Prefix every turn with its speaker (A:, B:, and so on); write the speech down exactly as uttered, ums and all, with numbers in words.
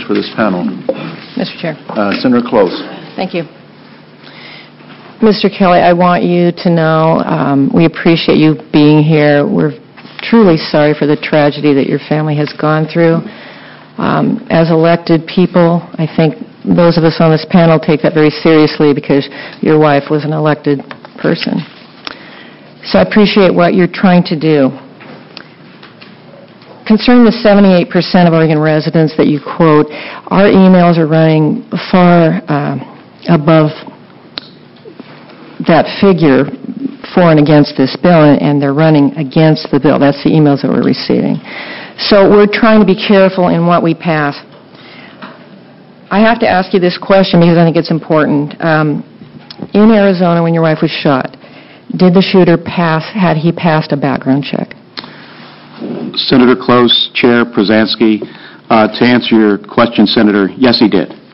A: for this panel.
B: Mister Chair.
A: Uh, Senator Close.
B: Thank you. Mister Kelly, I want you to know um, we appreciate you being here. We're truly sorry for the tragedy that your family has gone through. Um, as elected people, I think those of us on this panel take that very seriously because your wife was an elected person. So I appreciate what you're trying to do. Concerning the seventy-eight percent of Oregon residents that you quote, our emails are running far uh, above that figure for and against this bill, and they're running against the bill. That's the emails that we're receiving. So we're trying to be careful in what we pass. I have to ask you this question because I think it's important. Um, in Arizona, when your wife was shot, did the shooter pass, had he passed a background check?
C: Senator Close, Chair Przansky, uh, to answer your question, Senator, yes, he did.